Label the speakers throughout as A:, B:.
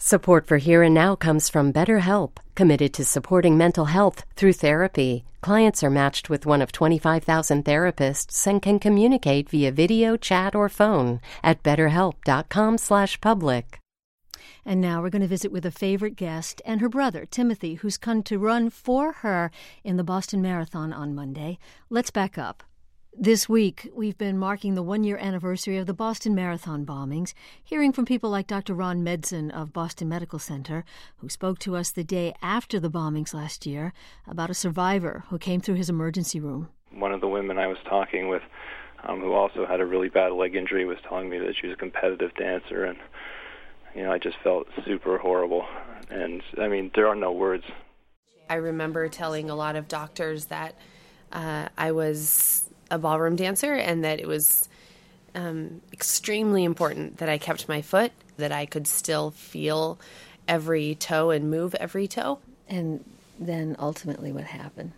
A: Support for Here and Now comes from BetterHelp, committed to supporting mental health through therapy. Clients are matched with one of 25,000 therapists and can communicate via video, chat, or phone at betterhelp.com/public.
B: And now we're going to visit with a favorite guest and her brother, Timothy, who's come to run for her in the Boston Marathon on Monday. Let's back up. This week, we've been marking the one-year anniversary of the Boston Marathon bombings, hearing from people like Dr. Ron Medson of Boston Medical Center, who spoke to us the day after the bombings last year about a survivor who came through his emergency room.
C: One of the women I was talking with, who also had a really bad leg injury, was telling me that she was a competitive dancer, and I just felt super horrible. And, there are no words.
D: I remember telling a lot of doctors that I was a ballroom dancer and that it was extremely important that I kept my foot, that I could still feel every toe and move every toe.
B: And then ultimately what happened?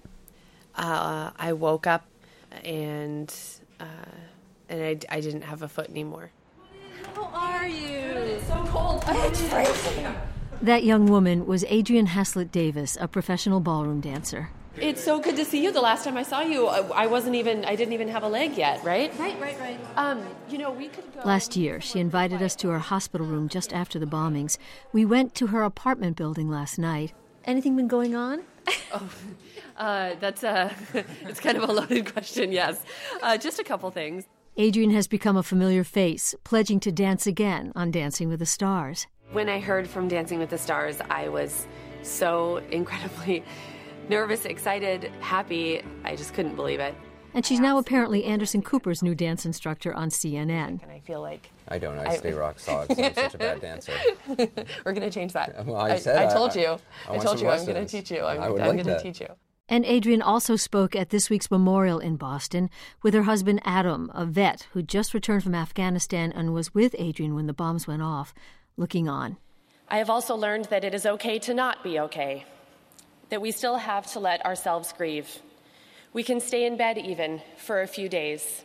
D: I woke up and I didn't have a foot anymore.
E: How are you? It's so cold. It's freezing.
B: That young woman was Adrienne Haslett Davis, a professional ballroom dancer.
D: It's so good to see you. The last time I saw you, I didn't even have a leg yet, right?
E: Right. We could go.
B: Last year, she invited us to her hospital room just after the bombings. We went to her apartment building last night. Anything been going on?
D: That's it's kind of a loaded question, yes. Just a couple things.
B: Adrienne has become a familiar face, pledging to dance again on Dancing with the Stars.
D: When I heard from Dancing with the Stars, I was so incredibly nervous, excited, happy. I just couldn't believe it.
B: And she's now apparently Anderson Cooper's new dance instructor on CNN.
D: And I feel like
F: I don't. I stay rock solid because I'm such a bad dancer.
D: We're going to change that.
F: Well,
D: I told you.
F: I
D: told you I'm
F: lessons.
D: going to teach you. I'm
F: like
D: going to
F: that.
D: teach you.
B: And Adrienne also spoke at this week's memorial in Boston with her husband Adam, a vet who just returned from Afghanistan and was with Adrienne when the bombs went off, looking on.
D: I have also learned that it is okay to not be okay, that we still have to let ourselves grieve. We can stay in bed even for a few days.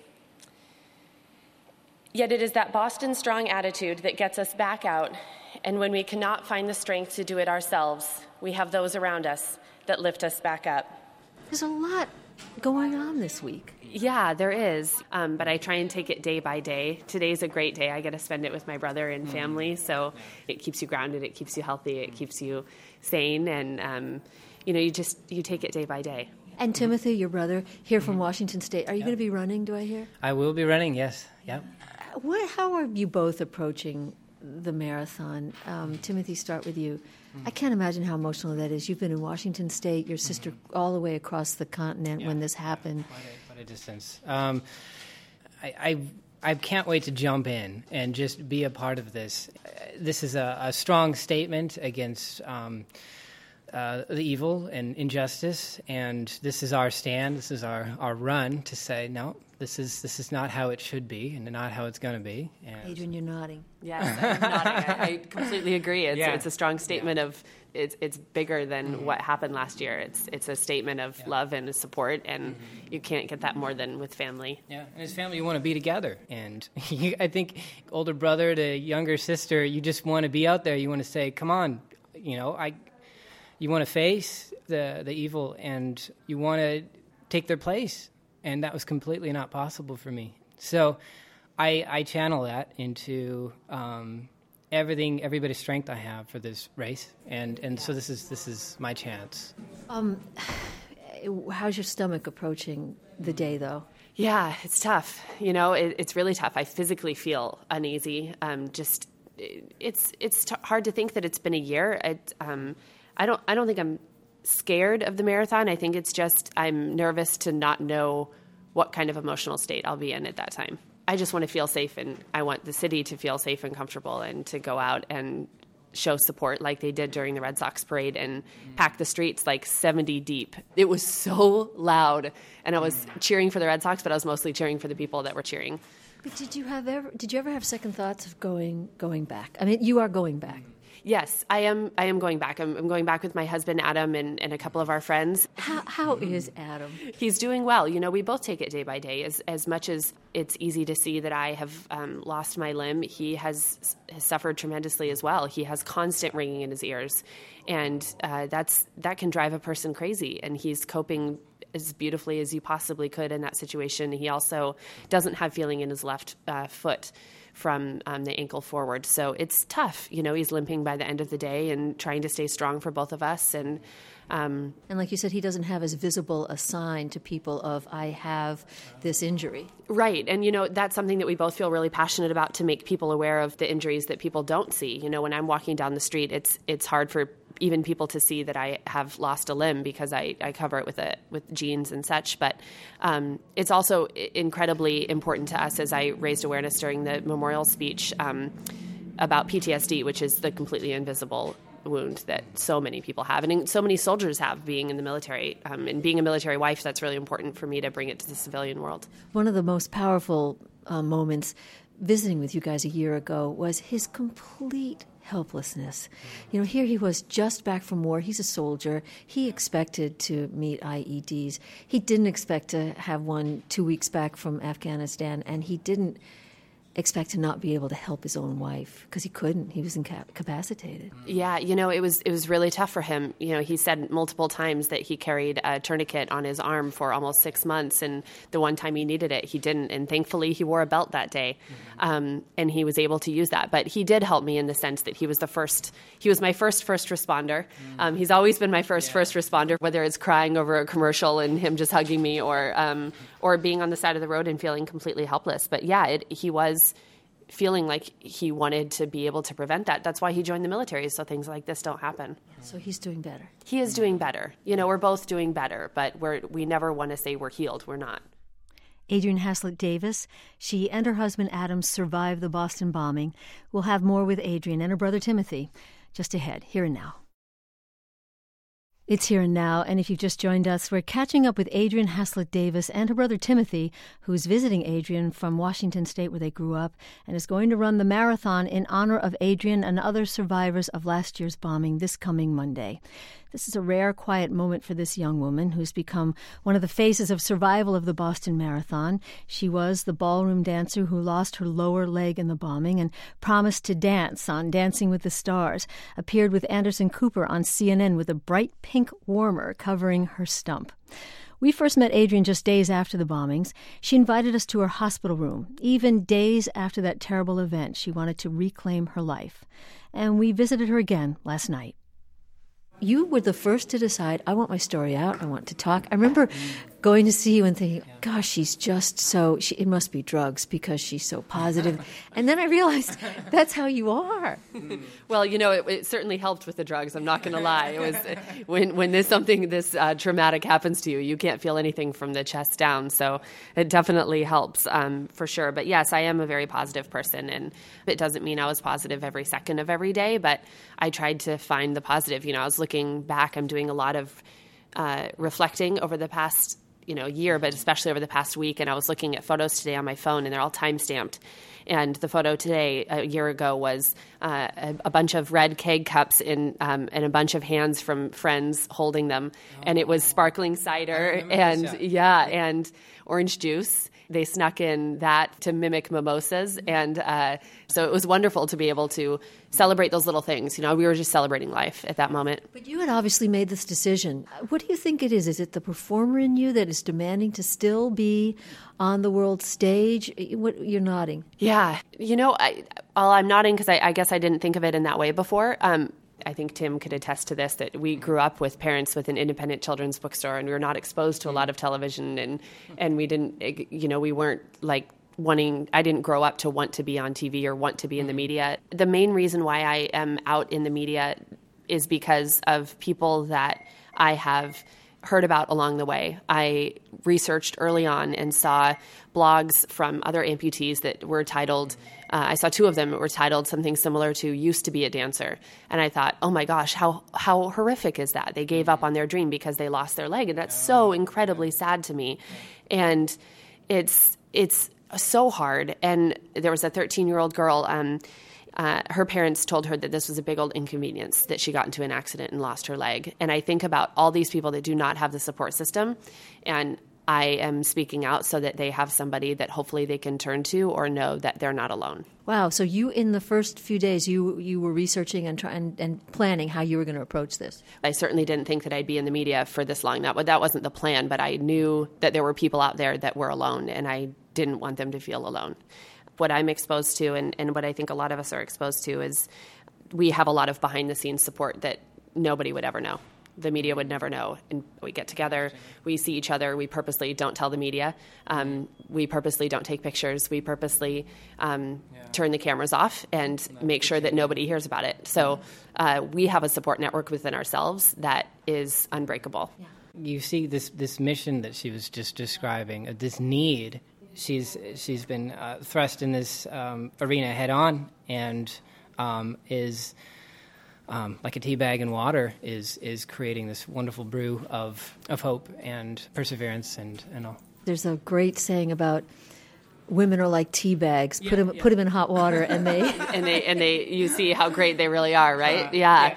D: Yet it is that Boston strong attitude that gets us back out, and when we cannot find the strength to do it ourselves, we have those around us that lift us back up.
B: There's a lot going on this week.
D: Yeah, there is, but I try and take it day by day. Today's a great day. I get to spend it with my brother and family, so it keeps you grounded, it keeps you healthy, it keeps you sane, and you take it day by day.
B: And Timothy, your brother, here from Washington State, are you going to be running, do I hear?
G: I will be running, yes. Yep.
B: How are you both approaching the marathon? Timothy, start with you. I can't imagine how emotional that is. You've been in Washington State, your sister all the way across the continent when this happened.
G: Quite a distance. I can't wait to jump in and just be a part of this. This is a strong statement against the evil and injustice, and this is our stand. This is our run to say no. This is not how it should be, and not how it's going to be. And
B: Adrienne, you're nodding.
D: Yes, I'm nodding. I completely agree. It's a strong statement of it's bigger than what happened last year. It's a statement of love and support, and you can't get that more than with family.
G: Yeah, and as family, you want to be together, and I think older brother to younger sister, you just want to be out there. You want to say, "Come on, you want to face the evil, and you want to take their place." And that was completely not possible for me. So I channel that into everybody's strength I have for this race. And so this is my chance.
B: How's your stomach approaching the day, though?
D: Yeah, it's tough. It's really tough. I physically feel uneasy. It's hard to think that it's been a year. I don't think I'm scared of the marathon. I think it's just I'm nervous to not know what kind of emotional state I'll be in at that time. I just want to feel safe, and I want the city to feel safe and comfortable and to go out and show support like they did during the Red Sox parade and pack the streets like 70 deep. It was so loud, and I was cheering for the Red Sox, but I was mostly cheering for the people that were cheering.
B: But did you ever have second thoughts of going back? I mean, you are going back.
D: Yes, I am going back. I'm going back with my husband, Adam, and a couple of our friends.
B: How is Adam?
D: He's doing well. We both take it day by day. As much as it's easy to see that I have lost my limb, he has suffered tremendously as well. He has constant ringing in his ears, and that can drive a person crazy. And he's coping as beautifully as you possibly could in that situation. He also doesn't have feeling in his left foot from the ankle forward. So it's tough. He's limping by the end of the day and trying to stay strong for both of us. And
B: like you said, he doesn't have as visible a sign to people of, I have this injury.
D: Right. And, that's something that we both feel really passionate about, to make people aware of the injuries that people don't see. When I'm walking down the street, it's hard for even people to see that I have lost a limb because I cover it with jeans and such. But it's also incredibly important to us, as I raised awareness during the memorial speech, about PTSD, which is the completely invisible wound that so many people have, and so many soldiers have, being in the military. And being a military wife, that's really important for me to bring it to the civilian world.
B: One of the most powerful moments visiting with you guys a year ago was his complete helplessness. Here he was, just back from war. He's a soldier. He expected to meet IEDs. He didn't expect to have one 2 weeks back from Afghanistan, and he didn't expect to not be able to help his own wife because he couldn't. He was incapacitated.
D: Yeah, it was really tough for him. He said multiple times that he carried a tourniquet on his arm for almost 6 months, and the one time he needed it, he didn't. And thankfully, he wore a belt that day, and he was able to use that. But he did help me in the sense that he was my first responder. He's always been my first responder, whether it's crying over a commercial and him just hugging me, or being on the side of the road and feeling completely helpless. But yeah, he was feeling like he wanted to be able to prevent that. That's why he joined the military, so things like this don't happen.
B: So he's doing better.
D: He is doing better. We're both doing better, but we never want to say we're healed. We're not.
B: Adrienne Haslett Davis, she and her husband Adam survived the Boston bombing. We'll have more with Adrienne and her brother Timothy just ahead, Here and Now. It's Here and Now, and if you've just joined us, we're catching up with Adrienne Haslett Davis and her brother Timothy, who's visiting Adrienne from Washington State, where they grew up, and is going to run the marathon in honor of Adrienne and other survivors of last year's bombing this coming Monday. This is a rare, quiet moment for this young woman who's become one of the faces of survival of the Boston Marathon. She was the ballroom dancer who lost her lower leg in the bombing and promised to dance on Dancing with the Stars, appeared with Anderson Cooper on CNN with a bright pink warmer covering her stump. We first met Adrienne just days after the bombings. She invited us to her hospital room. Even days after that terrible event, she wanted to reclaim her life. And we visited her again last night. You were the first to decide, I want my story out, I want to talk. I remember going to see you and thinking, gosh, she's just so, it must be drugs because she's so positive. And then I realized that's how you are.
D: Well, it certainly helped with the drugs, I'm not going to lie. It was when there's something this traumatic happens to you, you can't feel anything from the chest down. So it definitely helps for sure. But yes, I am a very positive person, and it doesn't mean I was positive every second of every day, but I tried to find the positive. I was looking back, I'm doing a lot of reflecting over the past year, but especially over the past week. And I was looking at photos today on my phone, and they're all time-stamped. And the photo today, a year ago, was a bunch of red keg cups and a bunch of hands from friends holding them. And it was sparkling cider and orange juice. They snuck in that to mimic mimosas. And so it was wonderful to be able to celebrate those little things. We were just celebrating life at that moment.
B: But you had obviously made this decision. What do you think it is? Is it the performer in you that is demanding to still be on the world stage? You're nodding.
D: Yeah. I'm nodding because I guess I didn't think of it in that way before. I think Tim could attest to this, that we grew up with parents with an independent children's bookstore, and we were not exposed to a lot of television, and we didn't, we weren't like I didn't grow up to want to be on TV or want to be in the media. The main reason why I am out in the media is because of people that I have heard about along the way. I researched early on and saw blogs from other amputees that were titled, I saw 2 of them that were titled something similar to "Used to be a dancer." And I thought, oh my gosh, how horrific is that? They gave up on their dream because they lost their leg. And that's so incredibly sad to me. And it's so hard. And there was a 13-year-old girl her parents told her that this was a big old inconvenience, that she got into an accident and lost her leg. And I think about all these people that do not have the support system, and I am speaking out so that they have somebody that hopefully they can turn to or know that they're not alone.
B: Wow. So you, in the first few days, you were researching and planning how you were going to approach this.
D: I certainly didn't think that I'd be in the media for this long. That wasn't the plan, but I knew that there were people out there that were alone, and I didn't want them to feel alone. What I'm exposed to, and what I think a lot of us are exposed to, is we have a lot of behind-the-scenes support that nobody would ever know. The media would never know. And we get together, we see each other, we purposely don't tell the media, we purposely don't take pictures, we purposely turn the cameras off and make sure that nobody hears about it. So we have a support network within ourselves that is unbreakable.
B: Yeah.
G: You see this mission that she was just describing, this need. She's been thrust in this arena head on, and is like a tea bag in water, is creating this wonderful brew of hope and perseverance and all.
B: There's a great saying about women are like tea bags. Put them in hot water, and they
D: and they you see how great they really are, right?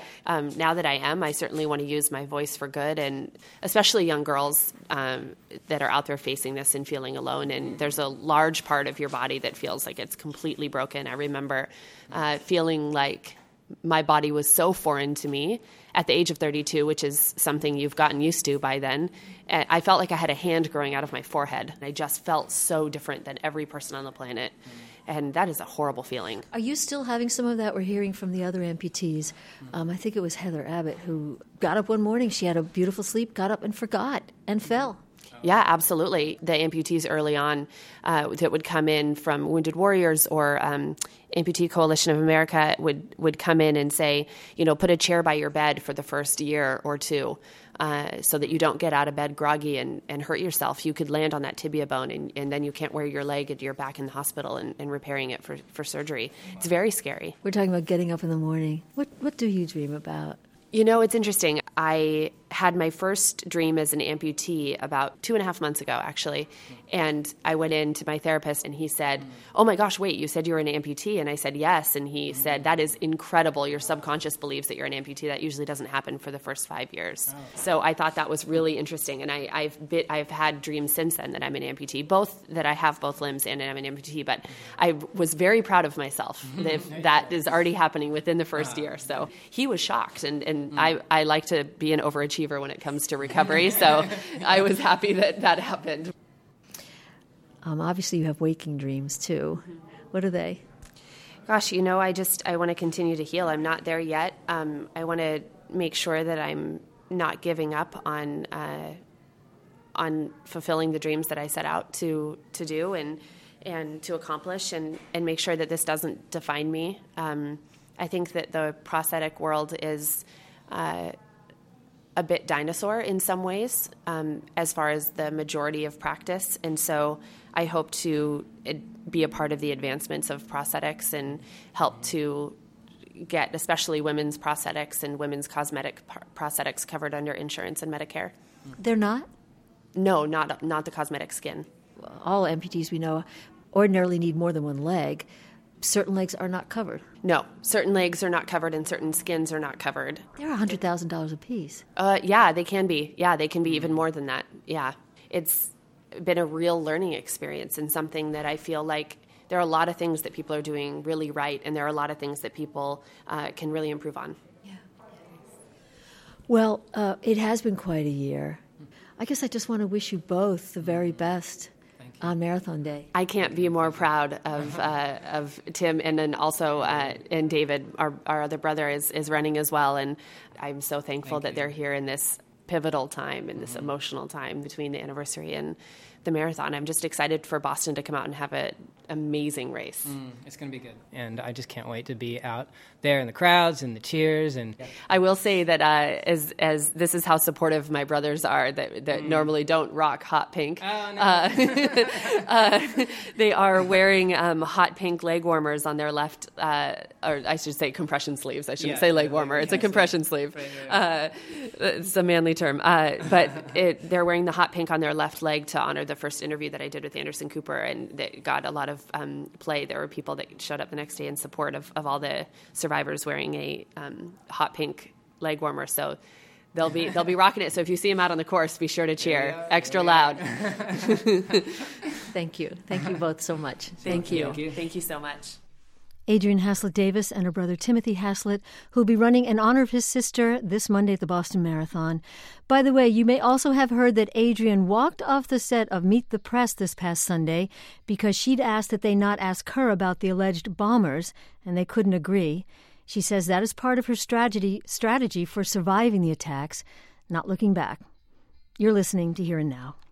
D: Now that I certainly want to use my voice for good, and especially young girls that are out there facing this and feeling alone. And there's a large part of your body that feels like it's completely broken. I remember feeling like my body was so foreign to me at the age of 32, which is something you've gotten used to by then. I felt like I had a hand growing out of my forehead. I just felt so different than every person on the planet. And that is a horrible feeling.
B: Are you still having some of that? We're hearing from the other amputees. I think it was Heather Abbott who got up one morning. She had a beautiful sleep, got up and forgot and fell.
D: Yeah, absolutely. The amputees early on that would come in from Wounded Warriors or Amputee Coalition of America would come in and say, put a chair by your bed for the first year or two so that you don't get out of bed groggy and hurt yourself. You could land on that tibia bone and then you can't wear your leg and you're back in the hospital and repairing it for surgery. It's very scary.
B: We're talking about getting up in the morning. What do you dream about?
D: It's interesting. I had my first dream as an amputee about 2.5 months ago, actually. And I went in to my therapist and he said, "Oh my gosh, wait, you said you were an amputee?" And I said, "Yes." And he said, "That is incredible. Your subconscious believes that you're an amputee. That usually doesn't happen for the first 5 years." So I thought that was really interesting. And I've had dreams since then that I'm an amputee, that I have both limbs and I'm an amputee. But I was very proud of myself that is already happening within the first year. So he was shocked. And I like to be an overachiever when it comes to recovery. So I was happy that happened.
B: Obviously, you have waking dreams, too. What are they?
D: Gosh, I want to continue to heal. I'm not there yet. I want to make sure that I'm not giving up on fulfilling the dreams that I set out to do and to accomplish and make sure that this doesn't define me. I think that the prosthetic world is a bit dinosaur in some ways as far as the majority of practice. And so I hope to be a part of the advancements of prosthetics and help to get especially women's prosthetics and women's cosmetic prosthetics covered under insurance and Medicare.
B: They're not?
D: No, not the cosmetic skin.
B: All amputees we know ordinarily need more than one leg. Certain legs are not covered.
D: No, certain legs are not covered and certain skins are not covered.
B: They're $100,000 a piece.
D: Yeah, they can be. Yeah, they can be even more than that. Yeah. It's been a real learning experience and something that I feel like there are a lot of things that people are doing really right and there are a lot of things that people can really improve on.
B: Yeah. Well, it has been quite a year. I guess I just want to wish you both the very best on Marathon Day.
D: I can't be more proud of Tim, and then also and David, our other brother, is running as well, and I'm so thankful that they're here in this pivotal time, in this emotional time between the anniversary and the marathon. I'm just excited for Boston to come out and have an amazing race.
G: It's going to be good. And I just can't wait to be out there in the crowds and the cheers. And
D: I will say that as this is how supportive my brothers are that normally don't rock hot pink.
G: Oh, no.
D: They are wearing hot pink leg warmers on their left, or I should say compression sleeves. I shouldn't say leg warmer. It's a compression sleeve. Right. It's a manly term. But they're wearing the hot pink on their left leg to honor the the first interview that I did with Anderson Cooper, and that got a lot of play. There were people that showed up the next day in support of all the survivors wearing a hot pink leg warmer. So they'll be rocking it. So if you see them out on the course, be sure to cheer extra loud.
B: Thank you. Thank you both so much.
D: Thank you. Thank you so much.
B: Adrienne Haslett-Davis and her brother Timothy Haslett, who'll be running in honor of his sister this Monday at the Boston Marathon. By the way, you may also have heard that Adrienne walked off the set of Meet the Press this past Sunday because she'd asked that they not ask her about the alleged bombers, and they couldn't agree. She says that is part of her strategy for surviving the attacks, not looking back. You're listening to Here and Now.